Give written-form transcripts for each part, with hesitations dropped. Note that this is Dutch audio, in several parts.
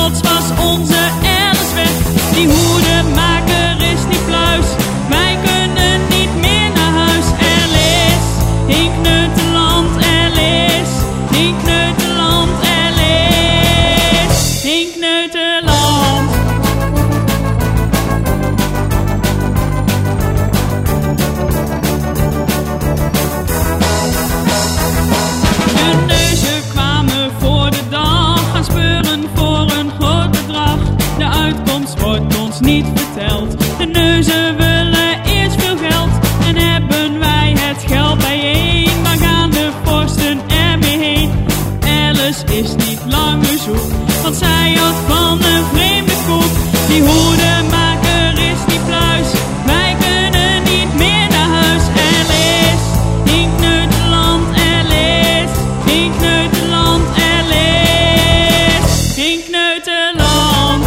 plots was onze Alice weg. Die hoedemaker is niet pluis, wij kunnen niet meer naar huis. Alice, in Kneuteland, Alice, in Kneuteland, Alice, in Kneuteland. De neuzen kwamen voor de dag, gaan speuren voor een groot bedrag. De uitkomst wordt ons niet verteld. De neuzen willen eerst veel geld en hebben wij het geld bijeen. Maar gaan de vorsten ermee heen? Alice is niet langer zoek, want zij had van een vreemde koek. Die hoedemaker is niet pluis, wij kunnen niet meer naar huis. Alice, in Kneuteland, Alice, in Kneuteland, Alice, in Kneuteland.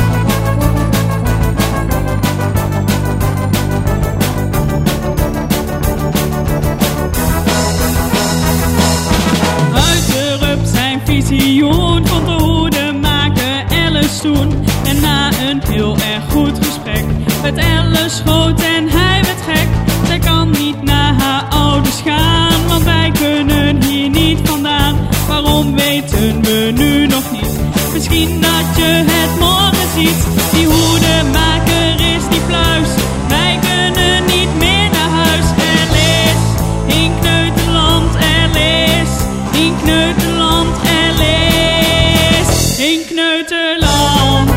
Uit de rup zijn visioen vond de hoedemaker Alice toen. En na een heel erg goed gesprek werd Alice groot en hij werd gek. Zij kan niet naar haar ouders gaan, want wij kunnen hier niet vandaan. Waarom weten we nu nog niet? Misschien dat je het morgen ziet. Die hoedemaker is niet pluis, wij kunnen niet meer naar huis. Alice, in Kneuteland, Alice, in Kneuteland, Alice, in Kneuteland.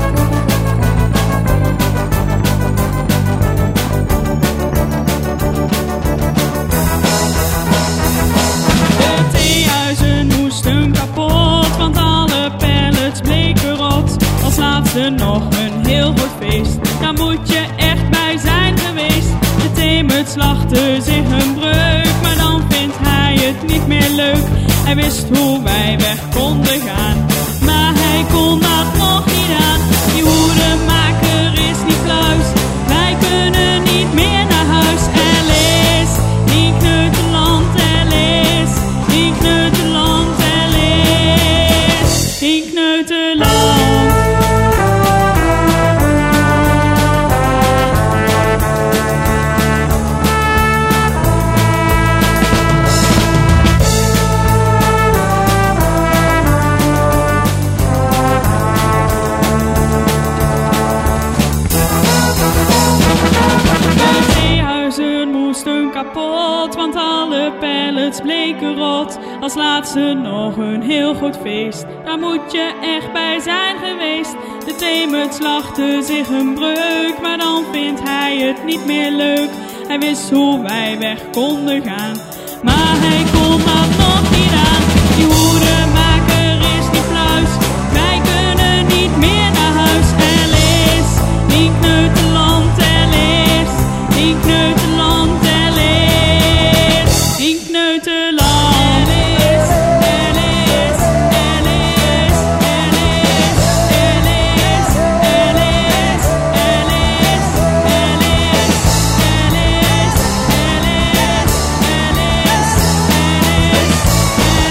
De theehuizen moesten kapot, want alle pallets bleken rot. Als laatste nog een heel groot feest, daar moet je echt bij zijn geweest. De theemuts lachte zich een breuk, maar dan vindt hij het niet meer leuk. Hij wist hoe wij weg konden gaan, maar hij kon dat nog niet aan. Die hoedemaker is niet pluis, wij kunnen niet meer naar huis. Alice, in Kneuteland, Alice, in Kneuteland, Alice, in Kneuteland. Kapot, want alle pallets bleken rot. Als laatste nog een heel groot feest, daar moet je echt bij zijn geweest. De theemuts lachte zich een breuk, maar dan vindt hij het niet meer leuk. Hij wist hoe wij weg konden gaan, maar hij kon dat nog niet aan. Die hoedemaker is niet pluis, wij kunnen niet meer naar huis. Alice, in Kneuteland, Alice, in Kneuteland, Alice, in Kneuteland. Alice, Alice, Alice, Alice, Alice, Alice,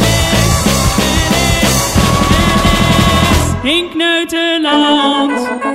Alice, Alice, Alice, Alice, Alice, Alice, in Kneuteland.